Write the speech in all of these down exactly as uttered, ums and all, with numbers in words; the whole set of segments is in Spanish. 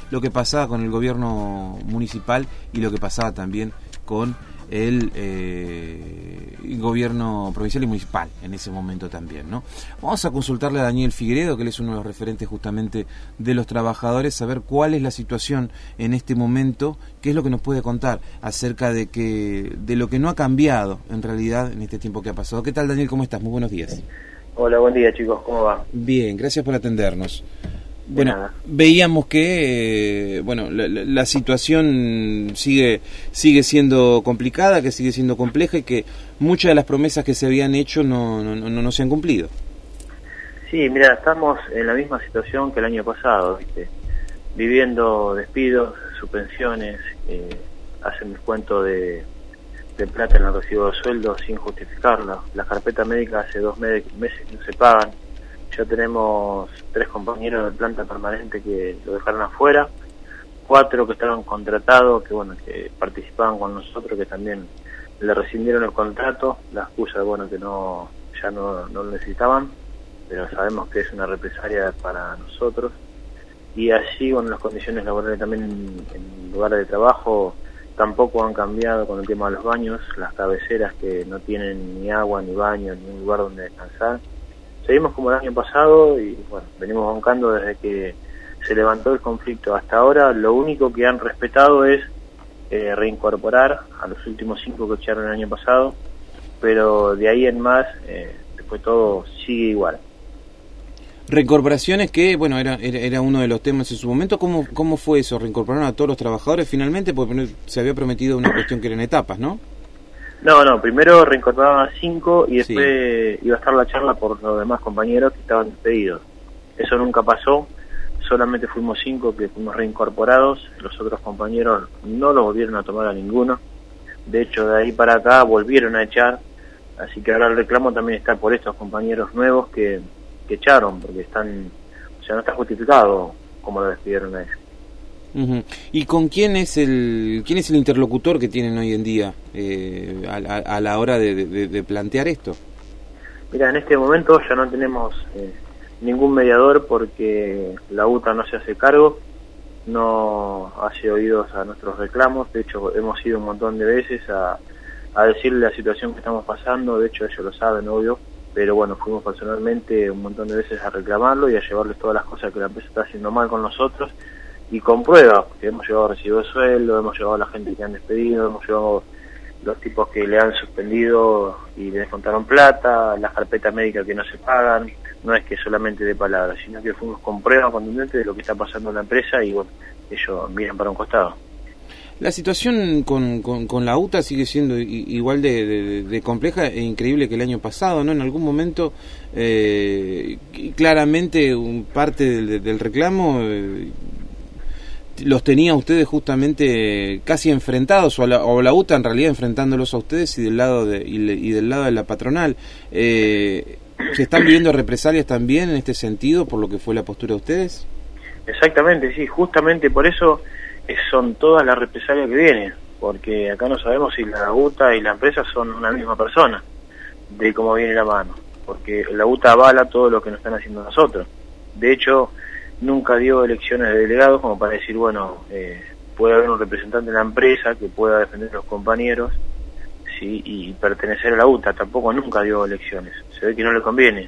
lo que pasaba con el gobierno municipal y lo que pasaba también con el eh, gobierno provincial y municipal en ese momento también, ¿no? Vamos a consultarle a Daniel Figueredo, que él es uno de los referentes justamente de los trabajadores, saber cuál es la situación en este momento, qué es lo que nos puede contar acerca de que de lo que no ha cambiado en realidad en este tiempo que ha pasado. ¿Qué tal, Daniel? ¿Cómo estás? Muy buenos días. Hola, buen día, chicos, ¿cómo va? Bien, gracias por atendernos. Bueno, veíamos que eh, bueno la, la, la situación sigue sigue siendo complicada, que sigue siendo compleja y que muchas de las promesas que se habían hecho no no, no, no se han cumplido. Sí, mira, estamos en la misma situación que el año pasado, ¿viste? Viviendo despidos, suspensiones, eh, hacen descuento de, de plata en el recibo de sueldo sin justificarlo. Las carpetas médicas hace dos meses que no se pagan. Ya tenemos tres compañeros de planta permanente que lo dejaron afuera, cuatro que estaban contratados, que bueno, que participaban con nosotros, que también le rescindieron el contrato, la excusa de bueno que no, ya no, no lo necesitaban, pero sabemos que es una represalia para nosotros. Y así, bueno, las condiciones laborales también en lugares de trabajo tampoco han cambiado con el tema de los baños, las cabeceras que no tienen ni agua, ni baño, ni un lugar donde descansar. Seguimos como el año pasado y bueno, venimos bancando desde que se levantó el conflicto hasta ahora. Lo único que han respetado es eh, reincorporar a los últimos cinco que echaron el año pasado, pero de ahí en más, eh, después todo sigue igual. Reincorporaciones que, bueno, era, era era uno de los temas en su momento. ¿Cómo cómo fue eso? ¿Reincorporaron a todos los trabajadores finalmente? Porque se había prometido una cuestión que era en etapas, ¿no? No, no, primero reincorporaban a cinco y después sí. iba a estar la charla por los demás compañeros que estaban despedidos. Eso nunca pasó, solamente fuimos cinco que fuimos reincorporados, los otros compañeros no los volvieron a tomar a ninguno. De hecho, de ahí para acá volvieron a echar, así que ahora el reclamo también está por estos compañeros nuevos que, que echaron, porque están, o sea, no está justificado como lo despidieron a ellos. Uh-huh. ¿Y con quién es el quién es el interlocutor que tienen hoy en día eh, a, a, a la hora de, de, de plantear esto? Mira, en este momento ya no tenemos eh, ningún mediador porque la U T A no se hace cargo, no hace oídos a nuestros reclamos. De hecho, hemos ido un montón de veces a, a decirle la situación que estamos pasando. De hecho, ellos lo saben, obvio, pero bueno, fuimos personalmente un montón de veces a reclamarlo y a llevarles todas las cosas que la empresa está haciendo mal con nosotros. Y con pruebas, porque hemos llevado recibo de sueldo, hemos llevado a la gente que han despedido, hemos llevado los tipos que le han suspendido y le descontaron plata, las carpetas médicas que no se pagan. No es que solamente de palabras, sino que fuimos con pruebas contundentes de lo que está pasando en la empresa y bueno, ellos miran para un costado. La situación con, con, con la U T A sigue siendo igual de, de, de compleja e increíble que el año pasado, ¿no? En algún momento, eh, claramente, un parte del, del reclamo eh, los tenía ustedes justamente casi enfrentados, o la, o la U T A en realidad enfrentándolos a ustedes y del lado de y, le, y del lado de la patronal. Eh, ¿Se están viviendo represalias también en este sentido por lo que fue la postura de ustedes? Exactamente, sí, justamente por eso son todas las represalias que vienen, porque acá no sabemos si la U T A y la empresa son una misma persona, de cómo viene la mano, porque la U T A avala todo lo que nos están haciendo nosotros. De hecho, nunca dio elecciones de delegados como para decir, bueno, eh, puede haber un representante de la empresa que pueda defender a los compañeros, sí, y pertenecer a la U T A. Tampoco nunca dio elecciones, se ve que no le conviene.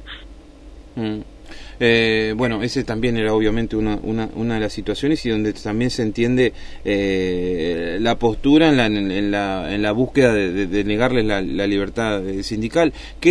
Mm. Eh, bueno, ese también era obviamente una, una, una de las situaciones y donde también se entiende eh, la postura en la, en la, en la búsqueda de, de, de negarles la, la libertad sindical.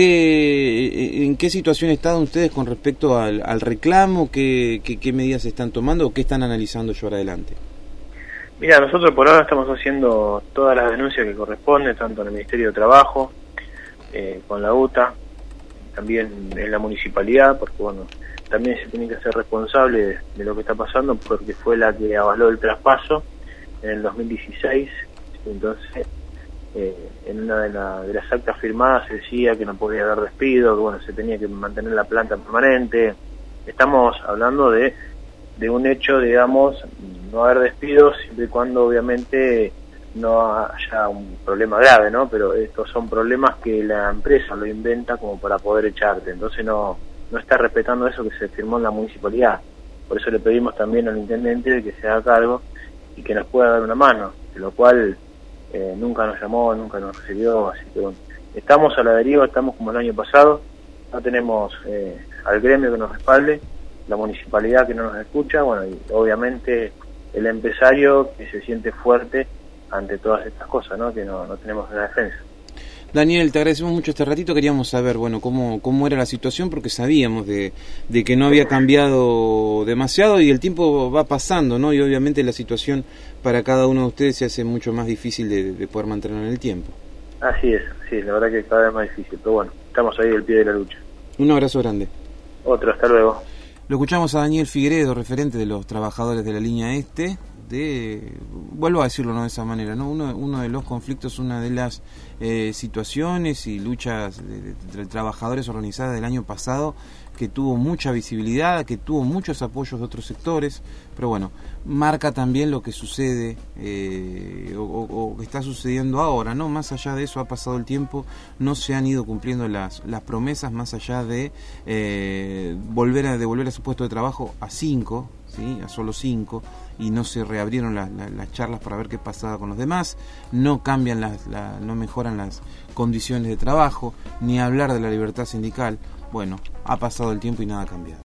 ¿Qué, ¿En qué situación están ustedes con respecto al, al reclamo? ¿Qué, qué, ¿Qué medidas están tomando o qué están analizando llevar adelante? Mira, nosotros por ahora estamos haciendo todas las denuncias que corresponden, tanto en el Ministerio de Trabajo, eh, con la U T A, también en la municipalidad, porque bueno, también se tiene que ser responsable de, de lo que está pasando, porque fue la que avaló el traspaso en el dos mil dieciséis. Entonces, eh, en una de, la, de las actas firmadas se decía que no podía haber despido, que bueno, se tenía que mantener la planta permanente. Estamos hablando de, de un hecho, digamos, no haber despidos, siempre y cuando obviamente no haya un problema grave, ¿no? Pero estos son problemas que la empresa lo inventa como para poder echarte, entonces no no está respetando eso que se firmó en la municipalidad. Por eso le pedimos también al intendente que se haga cargo y que nos pueda dar una mano, de lo cual eh, nunca nos llamó, nunca nos recibió, así que bueno, estamos a la deriva, estamos como el año pasado, no tenemos eh, al gremio que nos respalde, la municipalidad que no nos escucha, bueno, y obviamente el empresario que se siente fuerte ante todas estas cosas, ¿no? Que no, no tenemos una defensa. Daniel, te agradecemos mucho este ratito, queríamos saber, bueno, cómo cómo era la situación, porque sabíamos de, de que no había cambiado demasiado y el tiempo va pasando, ¿no? Y obviamente la situación para cada uno de ustedes se hace mucho más difícil de, de poder mantener en el tiempo. Así es, sí, la verdad que cada vez más difícil, pero bueno, estamos ahí del pie de la lucha. Un abrazo grande. Otro, hasta luego. Lo escuchamos a Daniel Figueredo, referente de los trabajadores de la línea este, de, vuelvo a decirlo, ¿no?, de esa manera, ¿no? Uno, uno de los conflictos, una de las eh, situaciones y luchas de, de, de trabajadores organizadas del año pasado, que tuvo mucha visibilidad, que tuvo muchos apoyos de otros sectores, pero bueno, marca también lo que sucede eh, o, o, o que está sucediendo ahora, ¿no? Más allá de eso, ha pasado el tiempo, no se han ido cumpliendo las, las promesas, más allá de eh, volver a devolver a su puesto de trabajo a cinco, ¿sí?, a solo cinco, y no se reabrieron las, las, las charlas para ver qué pasaba con los demás, no cambian las, la, no mejoran las condiciones de trabajo, ni hablar de la libertad sindical. Bueno, ha pasado el tiempo y nada ha cambiado.